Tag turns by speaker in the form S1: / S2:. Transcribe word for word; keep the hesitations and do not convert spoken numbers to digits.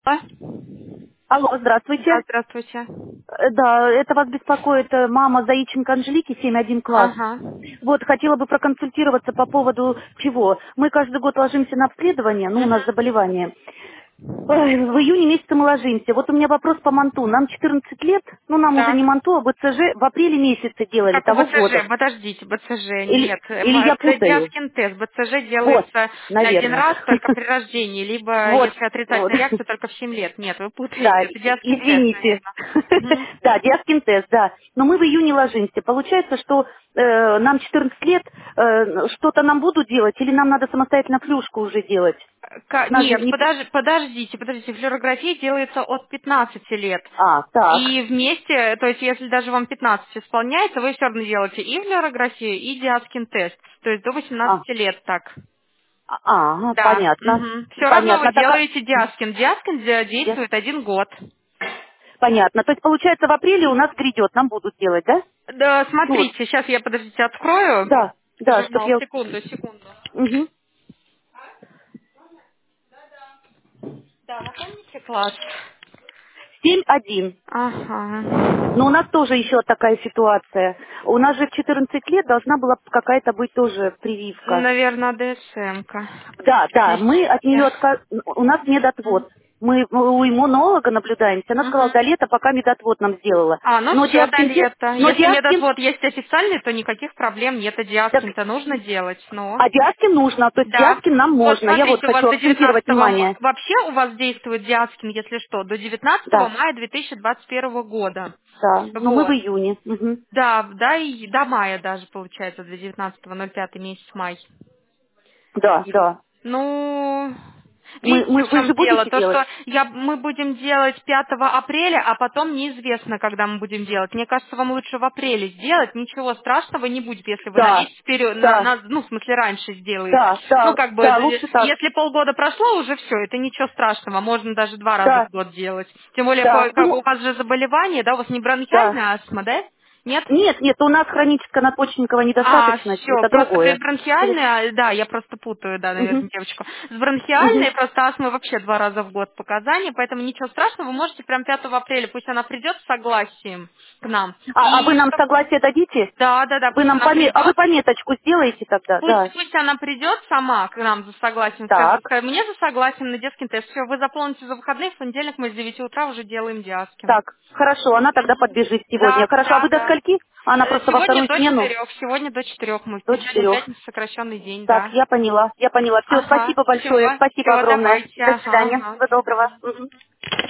S1: А?
S2: Алло, здравствуйте.
S1: Да, здравствуйте.
S2: Э, Да, это вас беспокоит э, мама Заиченко Анжелики, семь один класс.
S1: Ага.
S2: Вот, хотела бы проконсультироваться по поводу чего. Мы каждый год ложимся на обследование, ну, у нас
S1: Мгм.
S2: заболевание. Ой, в июне месяце мы ложимся. Вот у меня вопрос по МАНТУ. Нам четырнадцать лет, ну, нам уже
S1: Да.
S2: не МАНТУ, а БЦЖ в апреле месяце делали
S1: Как у
S2: того года.
S1: БЦЖ? Подождите, БЦЖ.
S2: Или,
S1: Нет. Эм,
S2: или я
S1: Это
S2: путаю?
S1: диаскин тест. БЦЖ
S2: Вот,
S1: делается один
S2: наверное.
S1: раз только при рождении, либо
S2: Вот,
S1: если
S2: вот.
S1: отрицательная реакция, только в семь лет. Нет, вы
S2: Да,
S1: путаете. Это
S2: и-
S1: диаскин тест,
S2: извините.
S1: наверное. Мгм.
S2: Да, диаскин тест, да. Но мы в июне ложимся. Получается, что э, нам четырнадцать лет, э, что-то нам будут делать, или нам надо самостоятельно плюшку уже делать?
S1: Ка-
S2: Нас же
S1: Нет,
S2: не... п-
S1: подож- подождите, подождите. Флюорография делается от пятнадцати лет.
S2: А, так.
S1: И вместе, то есть если даже вам пятнадцать исполняется, вы все равно делаете и флюорографию, и диаскин тест. То есть до
S2: А,
S1: восемнадцати лет так.
S2: а, ага,
S1: Да.
S2: понятно.
S1: Все равно вы
S2: Понятно. Так, а-
S1: делаете диаскин. Диаскин де-
S2: Дес-
S1: действует один год.
S2: понятно. То есть, получается, в апреле у нас грядет, нам будут делать, да?
S1: Да,
S2: Ну вот,
S1: смотрите, сейчас я, подождите, открою
S2: да, да, чтоб
S1: журнал.
S2: я...
S1: Секунду, секунду.
S2: Угу.
S1: Да, напомните класс.
S2: семь один. Но у
S1: Ага.
S2: нас тоже еще такая ситуация. У нас же в четырнадцать лет должна была какая-то быть тоже прививка.
S1: Наверное, ДСМ-ка.
S2: Да, да, мы от
S1: Подождите.
S2: нее отказ... У нас медотвод. Мы у иммунолога наблюдаемся. Она сказала,
S1: Мгм.
S2: до лета пока медотвод нам сделала.
S1: А, ну
S2: Но
S1: все, до
S2: диаскин... те-
S1: лета.
S2: Но
S1: Если
S2: диаскин...
S1: медотвод есть официальный, то никаких проблем нет. А
S2: так,
S1: диаскин-то нужно делать, но...
S2: А диаскин нужно, то есть
S1: Да.
S2: диаскин нам
S1: Вот
S2: можно. Я вот
S1: смотрите, у вас
S2: хочу
S1: до
S2: акцентировать
S1: девятнадцатого... м-
S2: внимание.
S1: Вообще у вас действует диаскин, если что, до девятнадцатого
S2: Да,
S1: мая две тысячи двадцать первого года.
S2: да. Но мы в
S1: Вот.
S2: июне. Мгм.
S1: Да, да, и до мая даже получается, до девятнадцатого, ноль пятый месяц май.
S2: Да, да.
S1: Ну,
S2: Мы,
S1: видите,
S2: мы,
S1: в
S2: вы
S1: чем
S2: же
S1: дело?
S2: будете
S1: То,
S2: делать?
S1: что я, мы будем делать пятого апреля, а потом неизвестно, когда мы будем делать. Мне кажется, вам лучше в апреле сделать. Ничего страшного не будет, если вы на
S2: Да,
S1: месяц вперед, на,
S2: да,
S1: на- ну, в смысле, раньше сделаете.
S2: да,
S1: Ну,
S2: да,
S1: как бы,
S2: да,
S1: э,
S2: лучше так.
S1: если полгода прошло, уже все, это ничего страшного. Можно даже два раза
S2: Да,
S1: в год делать. Тем более,
S2: да,
S1: по- как бы
S2: ну,
S1: у вас же заболевание, да, у вас не
S2: да.
S1: бронхиальная астма, да? Нет?
S2: Нет, нет, у нас хроническая надпочечниковая
S1: А,
S2: недостаточность,
S1: все,
S2: это
S1: просто при
S2: другое.
S1: бронхиальной, а, да, я просто путаю, да,
S2: Угу,
S1: наверное, девочку. С
S2: угу.
S1: бронхиальной просто астмой вообще два раза в год показания, поэтому ничего страшного, вы можете прям пятого апреля, пусть она придет с согласием к нам.
S2: А, а вы
S1: И
S2: нам
S1: чтоб-
S2: согласие дадите?
S1: да, да, да,
S2: Вы
S1: пусть
S2: нам
S1: она
S2: поме... А вы
S1: придет,
S2: пометочку сделаете тогда,
S1: пусть,
S2: да.
S1: пусть она придет сама к нам за согласием, скажет,
S2: Так,
S1: скажет, мне за согласием на детский тест. Все, вы заполните за выходные, в понедельник мы с девяти утра уже делаем диаскин.
S2: так, хорошо, она тогда подбежит сегодня.
S1: Да,
S2: Хорошо, а
S1: да,
S2: вы до
S1: да.
S2: скольки? Она
S1: Э,
S2: просто во
S1: Сегодня
S2: вторую
S1: до
S2: смену
S1: четырех, сегодня до четырех мы.
S2: до
S1: Сегодня
S2: четырех.
S1: пятница, сокращенный день,
S2: Так,
S1: да.
S2: я поняла, я поняла. Все,
S1: Ага,
S2: спасибо
S1: все,
S2: большое, спасибо
S1: все,
S2: огромное.
S1: давайте,
S2: До
S1: ага,
S2: свидания,
S1: ага.
S2: всего доброго. Мгм.